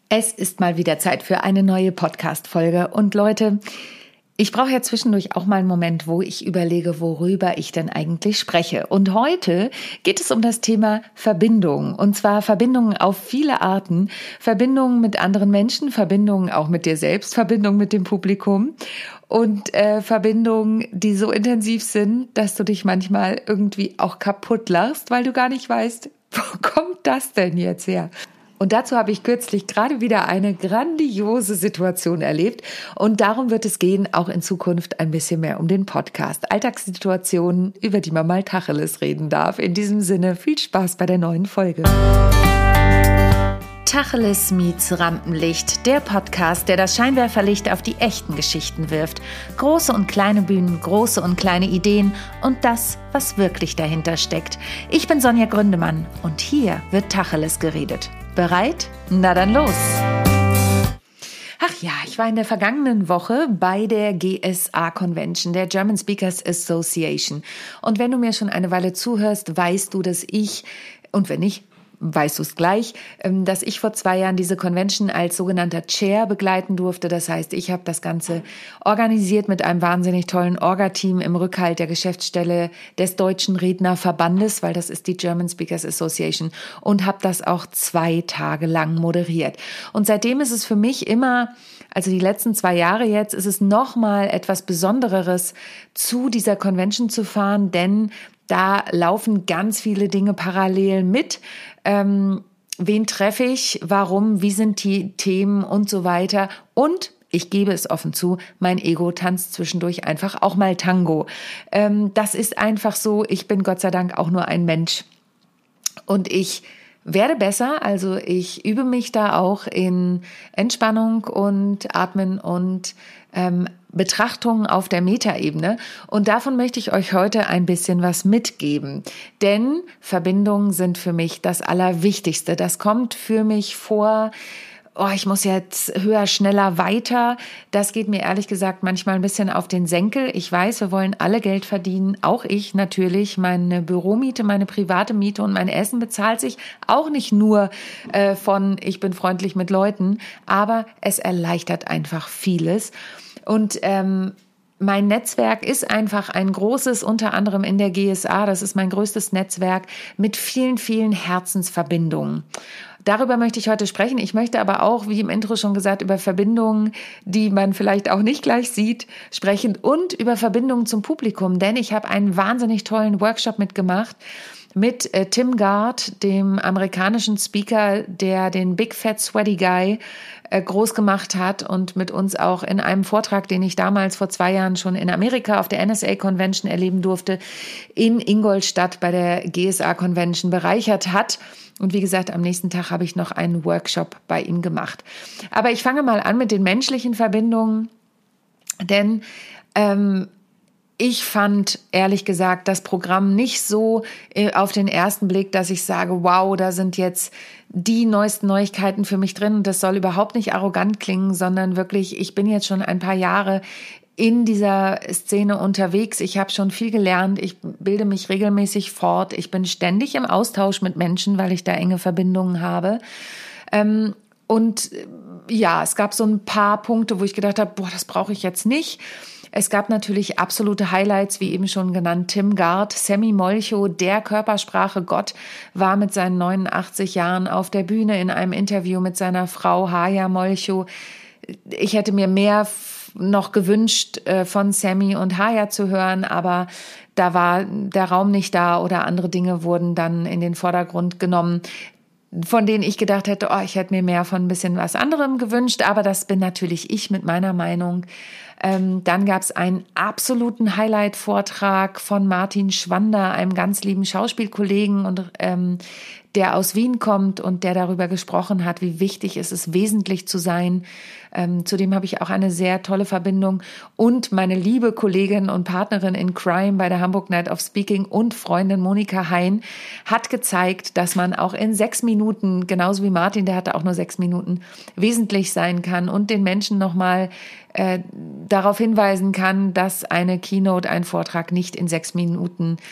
Es ist mal wieder Zeit für eine neue Podcast-Folge. Und Leute, ich brauche ja zwischendurch auch mal einen Moment, wo ich überlege, worüber ich denn eigentlich spreche. Und heute geht es um das Thema Verbindung. Und zwar Verbindungen auf viele Arten. Verbindungen mit anderen Menschen, Verbindungen auch mit dir selbst, Verbindungen mit dem Publikum. Und Verbindungen, die so intensiv sind, dass du dich manchmal irgendwie auch kaputt lachst, weil du gar nicht weißt, wo kommt das denn jetzt her? Und dazu habe ich kürzlich gerade wieder eine grandiose Situation erlebt. Und darum wird es gehen, auch in Zukunft ein bisschen mehr um den Podcast. Alltagssituationen, über die man mal Tacheles reden darf. In diesem Sinne, viel Spaß bei der neuen Folge. Tacheles meets Rampenlicht, der Podcast, der das Scheinwerferlicht auf die echten Geschichten wirft. Große und kleine Bühnen, große und kleine Ideen und das, was wirklich dahinter steckt. Ich bin Sonja Gründemann und hier wird Tacheles geredet. Bereit? Na dann los! Ach ja, ich war in der vergangenen Woche bei der GSA-Convention, der German Speakers Association. Und wenn du mir schon eine Weile zuhörst, weißt du, dass ich, und wenn nicht, weißt du es gleich, dass ich vor 2 Jahren diese Convention als sogenannter Chair begleiten durfte. Das heißt, ich habe das Ganze organisiert mit einem wahnsinnig tollen Orga-Team im Rückhalt der Geschäftsstelle des Deutschen Rednerverbandes, weil das ist die German Speakers Association, und habe das auch 2 Tage lang moderiert. Und seitdem ist es für mich immer, also die letzten 2 Jahre jetzt, ist es nochmal etwas Besondereres, zu dieser Convention zu fahren, denn da laufen ganz viele Dinge parallel mit. Wen treffe ich, warum, wie sind die Themen und so weiter. Und ich gebe es offen zu, mein Ego tanzt zwischendurch einfach auch mal Tango. Das ist einfach so, ich bin Gott sei Dank auch nur ein Mensch. Und ich werde besser, also ich übe mich da auch in Entspannung und Atmen und Betrachtungen auf der Metaebene. Und davon möchte ich euch heute ein bisschen was mitgeben. Denn Verbindungen sind für mich das Allerwichtigste. Das kommt für mich vor, ich muss jetzt höher, schneller, weiter. Das geht mir ehrlich gesagt manchmal ein bisschen auf den Senkel. Ich weiß, wir wollen alle Geld verdienen. Auch ich natürlich. Meine Büromiete, meine private Miete und mein Essen bezahlt sich auch nicht nur von ich bin freundlich mit Leuten, aber es erleichtert einfach vieles. Und mein Netzwerk ist einfach ein großes, unter anderem in der GSA. Das ist mein größtes Netzwerk mit vielen, vielen Herzensverbindungen. Darüber möchte ich heute sprechen. Ich möchte aber auch, wie im Intro schon gesagt, über Verbindungen, die man vielleicht auch nicht gleich sieht, sprechen und über Verbindungen zum Publikum. Denn ich habe einen wahnsinnig tollen Workshop mitgemacht mit Tim Gard, dem amerikanischen Speaker, der den Big Fat Sweaty Guy groß gemacht hat und mit uns auch in einem Vortrag, den ich damals vor 2 Jahren schon in Amerika auf der NSA Convention erleben durfte, in Ingolstadt bei der GSA Convention bereichert hat. Und wie gesagt, am nächsten Tag habe ich noch einen Workshop bei ihm gemacht. Aber ich fange mal an mit den menschlichen Verbindungen, denn ich fand, ehrlich gesagt, das Programm nicht so auf den ersten Blick, dass ich sage, wow, da sind jetzt die neuesten Neuigkeiten für mich drin. Und das soll überhaupt nicht arrogant klingen, sondern wirklich, ich bin jetzt schon ein paar Jahre in dieser Szene unterwegs. Ich habe schon viel gelernt. Ich bilde mich regelmäßig fort. Ich bin ständig im Austausch mit Menschen, weil ich da enge Verbindungen habe. Und ja, es gab so ein paar Punkte, wo ich gedacht habe, das brauche ich jetzt nicht. Es gab natürlich absolute Highlights, wie eben schon genannt, Tim Gard, Sammy Molcho, der Körpersprache-Gott, war mit seinen 89 Jahren auf der Bühne in einem Interview mit seiner Frau Haja Molcho. Ich hätte mir mehr noch gewünscht, von Sammy und Haja zu hören, aber da war der Raum nicht da oder andere Dinge wurden dann in den Vordergrund genommen, von denen ich gedacht hätte, ich hätte mir mehr von ein bisschen was anderem gewünscht, aber das bin natürlich ich mit meiner Meinung. Dann gab es einen absoluten Highlight-Vortrag von Martin Schwander, einem ganz lieben Schauspielkollegen, und der aus Wien kommt und der darüber gesprochen hat, wie wichtig es ist, wesentlich zu sein. Zudem habe ich auch eine sehr tolle Verbindung. Und meine liebe Kollegin und Partnerin in Crime bei der Hamburg Night of Speaking und Freundin Monika Hein hat gezeigt, dass man auch in 6 Minuten, genauso wie Martin, der hatte auch nur 6 Minuten, wesentlich sein kann und den Menschen nochmal darauf hinweisen kann, dass eine Keynote, ein Vortrag nicht in 6 Minuten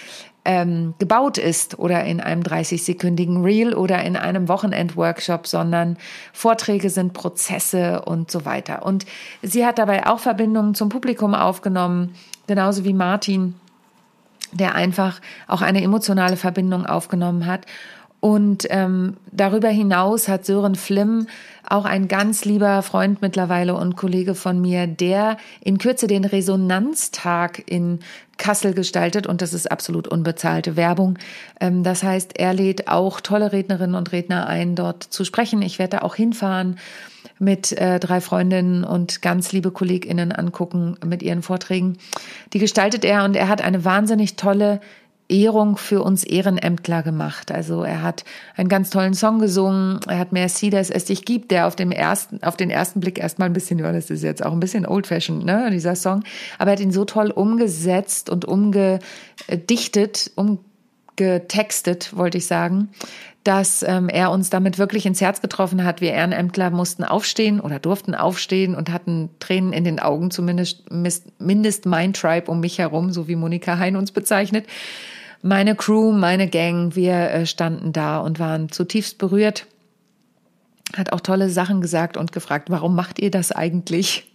gebaut ist oder in einem 30-sekündigen Reel oder in einem Wochenend-Workshop, sondern Vorträge sind Prozesse und so weiter. Und sie hat dabei auch Verbindungen zum Publikum aufgenommen, genauso wie Martin, der einfach auch eine emotionale Verbindung aufgenommen hat. Und darüber hinaus hat Sören Flimm, auch ein ganz lieber Freund mittlerweile und Kollege von mir, der in Kürze den Resonanztag in Kassel gestaltet, und das ist absolut unbezahlte Werbung. Das heißt, er lädt auch tolle Rednerinnen und Redner ein, dort zu sprechen. Ich werde da auch hinfahren, mit 3 Freundinnen und ganz liebe KollegInnen angucken mit ihren Vorträgen. Die gestaltet er, und er hat eine wahnsinnig tolle Ehrung für uns Ehrenämtler gemacht. Also er hat einen ganz tollen Song gesungen, er hat Merci, dass es dich gibt, der auf den ersten Blick erstmal ein bisschen, ja, das ist jetzt auch ein bisschen old-fashioned, ne, dieser Song, aber er hat ihn so toll umgesetzt und umgetextet, wollte ich sagen, dass er uns damit wirklich ins Herz getroffen hat. Wir Ehrenämtler mussten aufstehen oder durften aufstehen und hatten Tränen in den Augen, zumindest mein Tribe um mich herum, so wie Monika Hein uns bezeichnet. Meine Crew, meine Gang, wir standen da und waren zutiefst berührt. Hat auch tolle Sachen gesagt und gefragt, warum macht ihr das eigentlich?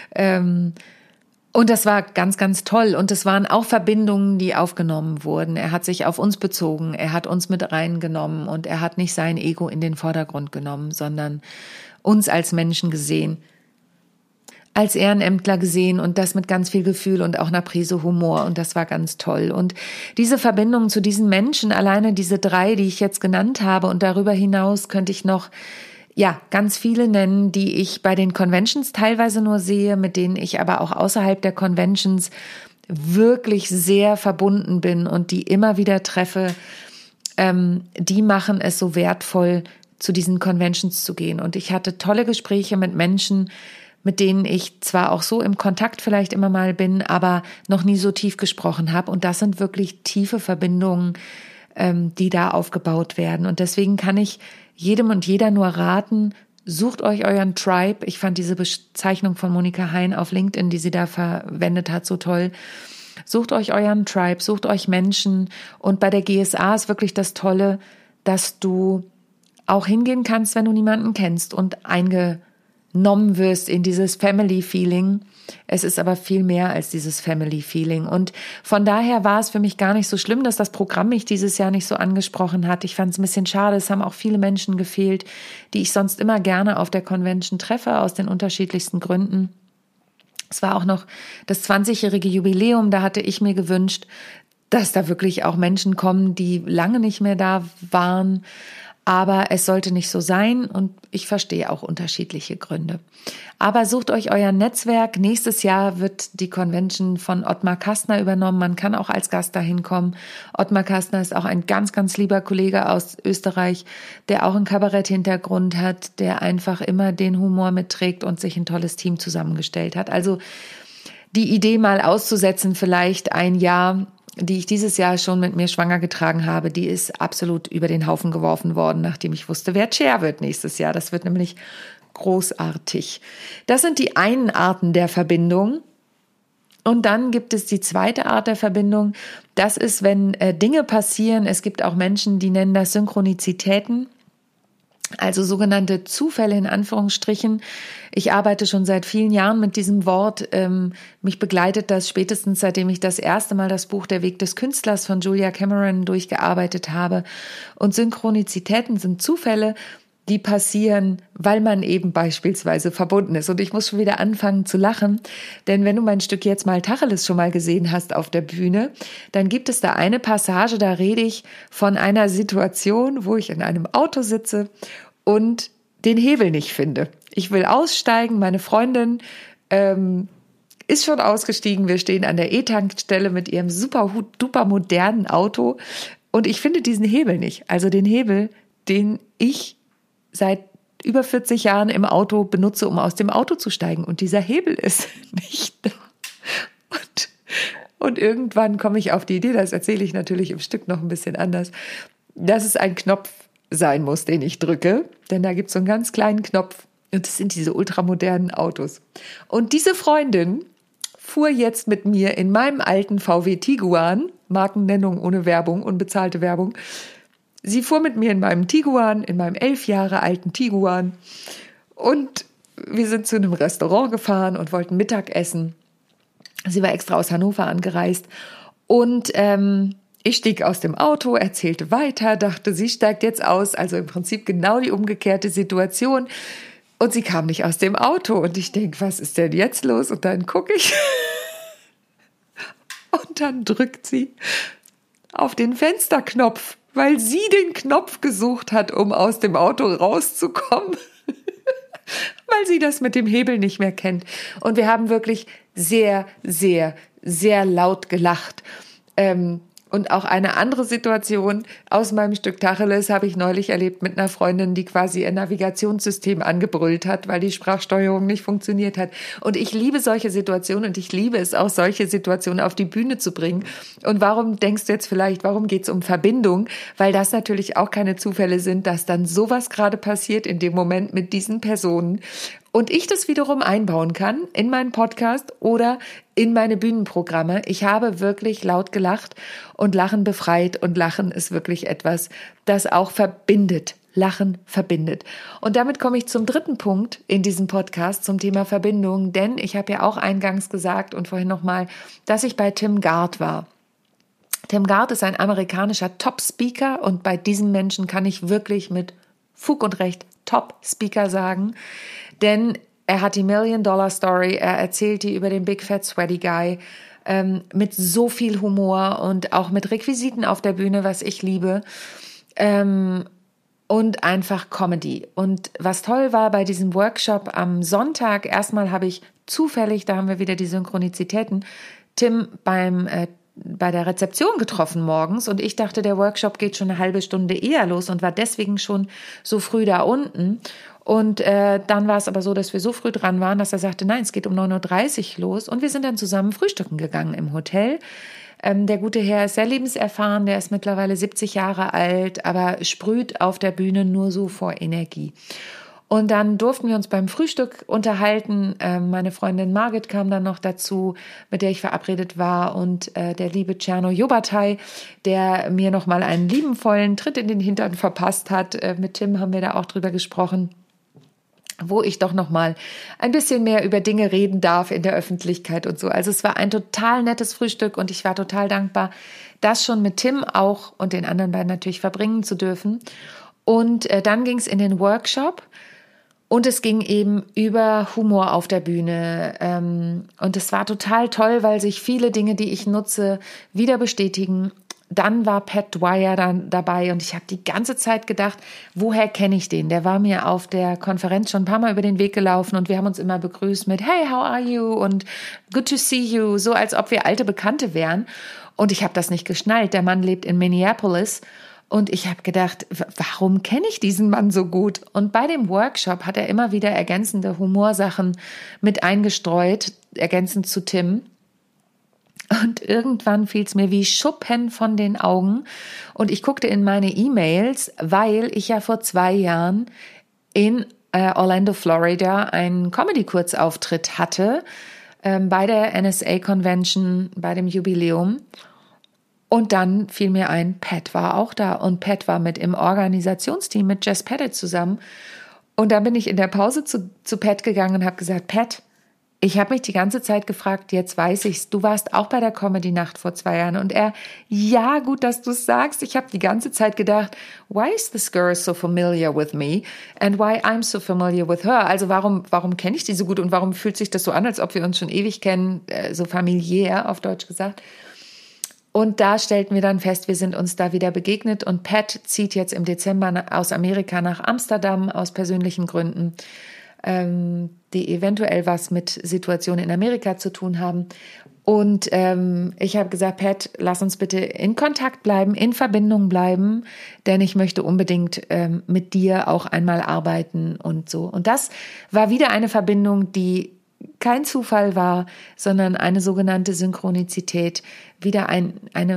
Und das war ganz, ganz toll. Und es waren auch Verbindungen, die aufgenommen wurden. Er hat sich auf uns bezogen, er hat uns mit reingenommen und er hat nicht sein Ego in den Vordergrund genommen, sondern uns als Menschen gesehen, als Ehrenämtler gesehen, und das mit ganz viel Gefühl und auch einer Prise Humor, und das war ganz toll. Und diese Verbindung zu diesen Menschen, alleine diese 3, die ich jetzt genannt habe, und darüber hinaus könnte ich noch ganz viele nennen, die ich bei den Conventions teilweise nur sehe, mit denen ich aber auch außerhalb der Conventions wirklich sehr verbunden bin und die immer wieder treffe, die machen es so wertvoll, zu diesen Conventions zu gehen. Und ich hatte tolle Gespräche mit Menschen, mit denen ich zwar auch so im Kontakt vielleicht immer mal bin, aber noch nie so tief gesprochen habe. Und das sind wirklich tiefe Verbindungen, die da aufgebaut werden. Und deswegen kann ich jedem und jeder nur raten, sucht euch euren Tribe. Ich fand diese Bezeichnung von Monika Hein auf LinkedIn, die sie da verwendet hat, so toll. Sucht euch euren Tribe, sucht euch Menschen. Und bei der GSA ist wirklich das Tolle, dass du auch hingehen kannst, wenn du niemanden kennst und eingenommen wirst in dieses Family-Feeling. Es ist aber viel mehr als dieses Family-Feeling. Und von daher war es für mich gar nicht so schlimm, dass das Programm mich dieses Jahr nicht so angesprochen hat. Ich fand es ein bisschen schade. Es haben auch viele Menschen gefehlt, die ich sonst immer gerne auf der Convention treffe, aus den unterschiedlichsten Gründen. Es war auch noch das 20-jährige Jubiläum. Da hatte ich mir gewünscht, dass da wirklich auch Menschen kommen, die lange nicht mehr da waren. Aber es sollte nicht so sein, und ich verstehe auch unterschiedliche Gründe. Aber sucht euch euer Netzwerk. Nächstes Jahr wird die Convention von Ottmar Kastner übernommen. Man kann auch als Gast dahin kommen. Ottmar Kastner ist auch ein ganz, ganz lieber Kollege aus Österreich, der auch einen Kabarett-Hintergrund hat, der einfach immer den Humor mitträgt und sich ein tolles Team zusammengestellt hat. Also die Idee mal auszusetzen, vielleicht ein Jahr, die ich dieses Jahr schon mit mir schwanger getragen habe, die ist absolut über den Haufen geworfen worden, nachdem ich wusste, wer Chair wird nächstes Jahr. Das wird nämlich großartig. Das sind die einen Arten der Verbindung. Und dann gibt es die zweite Art der Verbindung. Das ist, wenn Dinge passieren. Es gibt auch Menschen, die nennen das Synchronizitäten. Also sogenannte Zufälle in Anführungsstrichen. Ich arbeite schon seit vielen Jahren mit diesem Wort. Mich begleitet das spätestens, seitdem ich das erste Mal das Buch Der Weg des Künstlers von Julia Cameron durchgearbeitet habe. Und Synchronizitäten sind Zufälle, die passieren, weil man eben beispielsweise verbunden ist. Und ich muss schon wieder anfangen zu lachen, denn wenn du mein Stück Jetzt mal Tacheles schon mal gesehen hast auf der Bühne, dann gibt es da eine Passage, da rede ich von einer Situation, wo ich in einem Auto sitze und den Hebel nicht finde. Ich will aussteigen, meine Freundin ist schon ausgestiegen, wir stehen an der E-Tankstelle mit ihrem super duper modernen Auto und ich finde diesen Hebel nicht. Also den Hebel, den ich seit über 40 Jahren im Auto benutze, um aus dem Auto zu steigen. Und dieser Hebel ist nicht da. Und irgendwann komme ich auf die Idee, das erzähle ich natürlich im Stück noch ein bisschen anders, dass es ein Knopf sein muss, den ich drücke. Denn da gibt es so einen ganz kleinen Knopf. Und das sind diese ultramodernen Autos. Und diese Freundin fuhr jetzt mit mir in meinem alten VW Tiguan, Markennennung ohne Werbung, unbezahlte Werbung. Sie fuhr mit mir in meinem Tiguan, in meinem 11 Jahre alten Tiguan, und wir sind zu einem Restaurant gefahren und wollten Mittag essen. Sie war extra aus Hannover angereist und ich stieg aus dem Auto, erzählte weiter, dachte, sie steigt jetzt aus, also im Prinzip genau die umgekehrte Situation. Und sie kam nicht aus dem Auto und ich denke, was ist denn jetzt los? Und dann gucke ich und dann drückt sie auf den Fensterknopf, weil sie den Knopf gesucht hat, um aus dem Auto rauszukommen, weil sie das mit dem Hebel nicht mehr kennt. Und wir haben wirklich sehr, sehr, sehr laut gelacht. Und auch eine andere Situation aus meinem Stück Tacheles habe ich neulich erlebt mit einer Freundin, die quasi ihr Navigationssystem angebrüllt hat, weil die Sprachsteuerung nicht funktioniert hat. Und ich liebe solche Situationen und ich liebe es auch, solche Situationen auf die Bühne zu bringen. Und warum denkst du jetzt vielleicht, warum geht es um Verbindung? Weil das natürlich auch keine Zufälle sind, dass dann sowas gerade passiert in dem Moment mit diesen Personen. Und ich das wiederum einbauen kann in meinen Podcast oder in meine Bühnenprogramme. Ich habe wirklich laut gelacht und Lachen befreit. Und Lachen ist wirklich etwas, das auch verbindet. Lachen verbindet. Und damit komme ich zum dritten Punkt in diesem Podcast zum Thema Verbindung. Denn ich habe ja auch eingangs gesagt und vorhin nochmal, dass ich bei Tim Gard war. Tim Gard ist ein amerikanischer Top-Speaker und bei diesem Menschen kann ich wirklich mit Fug und Recht Top-Speaker sagen. Denn er hat die Million-Dollar-Story, er erzählt die über den Big Fat Sweaty Guy mit so viel Humor und auch mit Requisiten auf der Bühne, was ich liebe, und einfach Comedy. Und was toll war bei diesem Workshop am Sonntag, erstmal habe ich zufällig, da haben wir wieder die Synchronizitäten, Tim bei der Rezeption getroffen morgens und ich dachte, der Workshop geht schon eine halbe Stunde eher los und war deswegen schon so früh da unten. Und dann war es aber so, dass wir so früh dran waren, dass er sagte, nein, es geht um 9:30 Uhr los. Und wir sind dann zusammen frühstücken gegangen im Hotel. Der gute Herr ist sehr lebenserfahren, der ist mittlerweile 70 Jahre alt, aber sprüht auf der Bühne nur so vor Energie. Und dann durften wir uns beim Frühstück unterhalten. Meine Freundin Margit kam dann noch dazu, mit der ich verabredet war. Und der liebe Cerno Jobatai, der mir nochmal einen liebenvollen Tritt in den Hintern verpasst hat. Mit Tim haben wir da auch drüber gesprochen, wo ich doch noch mal ein bisschen mehr über Dinge reden darf in der Öffentlichkeit und so. Also es war ein total nettes Frühstück und ich war total dankbar, das schon mit Tim auch und den anderen beiden natürlich verbringen zu dürfen. Und dann ging es in den Workshop und es ging eben über Humor auf der Bühne. Und es war total toll, weil sich viele Dinge, die ich nutze, wieder bestätigen. Dann war Pat Dwyer dann dabei und ich habe die ganze Zeit gedacht, woher kenne ich den? Der war mir auf der Konferenz schon ein paar Mal über den Weg gelaufen und wir haben uns immer begrüßt mit Hey, how are you? Und good to see you, so als ob wir alte Bekannte wären. Und ich habe das nicht geschnallt. Der Mann lebt in Minneapolis und ich habe gedacht, warum kenne ich diesen Mann so gut? Und bei dem Workshop hat er immer wieder ergänzende Humorsachen mit eingestreut, ergänzend zu Tim. Und irgendwann fiel es mir wie Schuppen von den Augen und ich guckte in meine E-Mails, weil ich ja vor 2 Jahren in Orlando, Florida einen Comedy-Kurzauftritt hatte bei der NSA-Convention, bei dem Jubiläum. Und dann fiel mir ein, Pat war auch da und Pat war mit im Organisationsteam mit Jess Pettit zusammen. Und dann bin ich in der Pause zu Pat gegangen und habe gesagt, Pat, ich habe mich die ganze Zeit gefragt, jetzt weiß ich's, du warst auch bei der Comedy-Nacht vor 2 Jahren. Und er, ja, gut, dass du es sagst. Ich habe die ganze Zeit gedacht, why is this girl so familiar with me and why I'm so familiar with her? Also warum kenne ich die so gut und warum fühlt sich das so an, als ob wir uns schon ewig kennen, so familiär, auf Deutsch gesagt. Und da stellten wir dann fest, wir sind uns da wieder begegnet und Pat zieht jetzt im Dezember aus Amerika nach Amsterdam aus persönlichen Gründen, die eventuell was mit Situationen in Amerika zu tun haben. Und ich habe gesagt, Pat, lass uns bitte in Kontakt bleiben, in Verbindung bleiben, denn ich möchte unbedingt mit dir auch einmal arbeiten und so. Und das war wieder eine Verbindung, die kein Zufall war, sondern eine sogenannte Synchronizität, wieder ein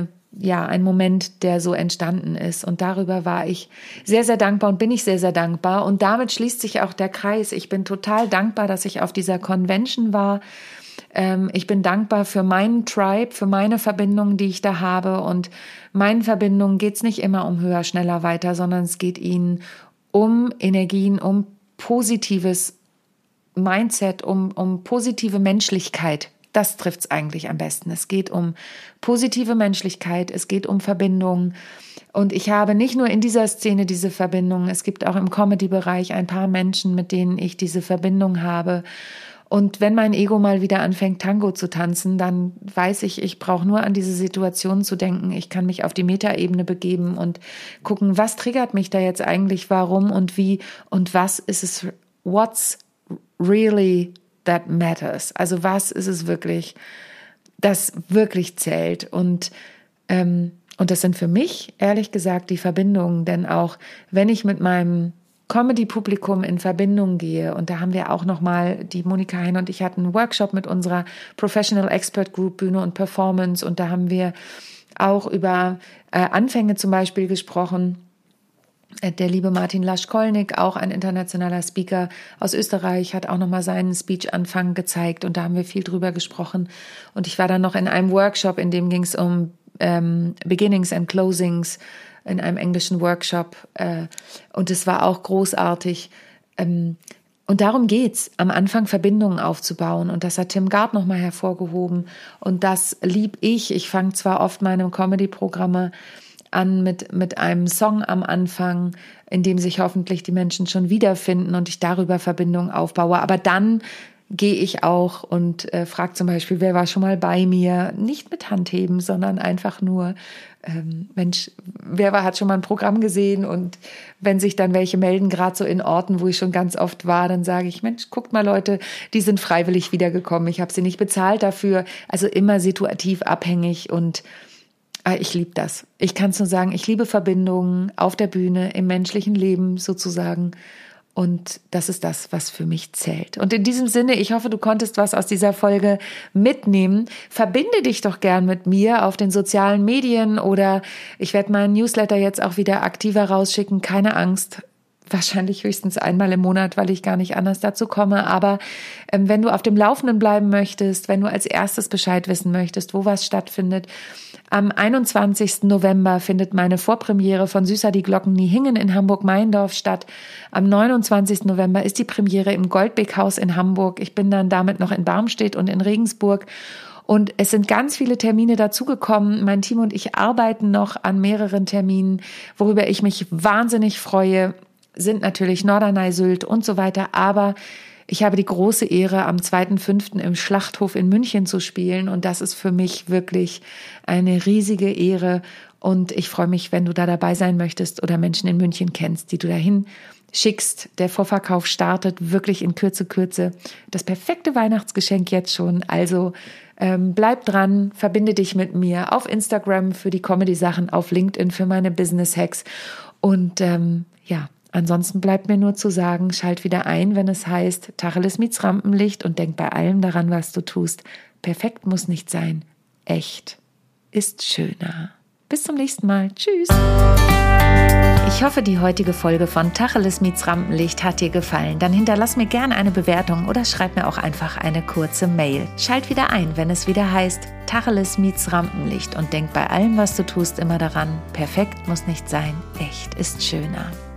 Moment, der so entstanden ist. Und darüber war ich sehr, sehr dankbar und bin ich sehr, sehr dankbar. Und damit schließt sich auch der Kreis. Ich bin total dankbar, dass ich auf dieser Convention war Ich bin dankbar für meinen Tribe, für meine Verbindungen, die ich da habe. Und meinen Verbindungen geht es nicht immer um höher, schneller, weiter, sondern es geht ihnen um Energien, um positives Mindset, um positive Menschlichkeit. Das trifft es eigentlich am besten. Es geht um positive Menschlichkeit, es geht um Verbindungen. Und ich habe nicht nur in dieser Szene diese Verbindungen, es gibt auch im Comedy-Bereich ein paar Menschen, mit denen ich diese Verbindung habe. Und wenn mein Ego mal wieder anfängt, Tango zu tanzen, dann weiß ich, ich brauche nur an diese Situation zu denken. Ich kann mich auf die Metaebene begeben und gucken, was triggert mich da jetzt eigentlich, warum und wie und was ist es, what's really that matters. Also was ist es wirklich, das wirklich zählt. Und das sind für mich, ehrlich gesagt, die Verbindungen. Denn auch wenn ich mit meinem Comedy-Publikum in Verbindung gehe, und da haben wir auch nochmal, die Monika Hein und ich hatten einen Workshop mit unserer Professional Expert Group Bühne und Performance, und da haben wir auch über Anfänge zum Beispiel gesprochen. Der liebe Martin Laschkolnik, auch ein internationaler Speaker aus Österreich, hat auch nochmal seinen Speech-Anfang gezeigt, und da haben wir viel drüber gesprochen. Und ich war dann noch in einem Workshop, in dem ging es um Beginnings and Closings, in einem englischen Workshop, und es war auch großartig. Und darum geht's, am Anfang Verbindungen aufzubauen, und das hat Tim Gard nochmal hervorgehoben, und das lieb ich. Ich fange zwar oft meine Comedy-Programme an mit einem Song am Anfang, in dem sich hoffentlich die Menschen schon wiederfinden und ich darüber Verbindungen aufbaue, aber dann gehe ich auch und frage zum Beispiel, wer war schon mal bei mir? Nicht mit Handheben, sondern einfach nur, Mensch, hat schon mal ein Programm gesehen? Und wenn sich dann welche melden, gerade so in Orten, wo ich schon ganz oft war, dann sage ich, Mensch, guckt mal Leute, die sind freiwillig wiedergekommen. Ich habe sie nicht bezahlt dafür. Also immer situativ abhängig, und ich liebe das. Ich kann es nur sagen, ich liebe Verbindungen auf der Bühne, im menschlichen Leben sozusagen. Und das ist das, was für mich zählt. Und in diesem Sinne, ich hoffe, du konntest was aus dieser Folge mitnehmen. Verbinde dich doch gern mit mir auf den sozialen Medien, oder ich werde meinen Newsletter jetzt auch wieder aktiver rausschicken. Keine Angst. Wahrscheinlich höchstens einmal im Monat, weil ich gar nicht anders dazu komme. Aber wenn du auf dem Laufenden bleiben möchtest, wenn du als erstes Bescheid wissen möchtest, wo was stattfindet, am 21. November findet meine Vorpremiere von Süßer die Glocken nie hingen in Hamburg-Meiendorf statt. Am 29. November ist die Premiere im Goldbeck-Haus in Hamburg. Ich bin dann damit noch in Barmstedt und in Regensburg. Und es sind ganz viele Termine dazugekommen. Mein Team und ich arbeiten noch an mehreren Terminen, worüber ich mich wahnsinnig freue. Sind natürlich Norderney, Sylt und so weiter, aber ich habe die große Ehre, am 2.5. im Schlachthof in München zu spielen, und das ist für mich wirklich eine riesige Ehre, und ich freue mich, wenn du da dabei sein möchtest oder Menschen in München kennst, die du dahin schickst. Der Vorverkauf startet wirklich in Kürze. Das perfekte Weihnachtsgeschenk jetzt schon, also bleib dran, verbinde dich mit mir auf Instagram für die Comedy-Sachen, auf LinkedIn für meine Business-Hacks, und ansonsten bleibt mir nur zu sagen, schalt wieder ein, wenn es heißt, Tacheles meets Rampenlicht, und denk bei allem daran, was du tust. Perfekt muss nicht sein. Echt ist schöner. Bis zum nächsten Mal. Tschüss. Ich hoffe, die heutige Folge von Tacheles meets Rampenlicht hat dir gefallen. Dann hinterlass mir gerne eine Bewertung oder schreib mir auch einfach eine kurze Mail. Schalt wieder ein, wenn es wieder heißt, Tacheles meets Rampenlicht, und denk bei allem, was du tust, immer daran, perfekt muss nicht sein. Echt ist schöner.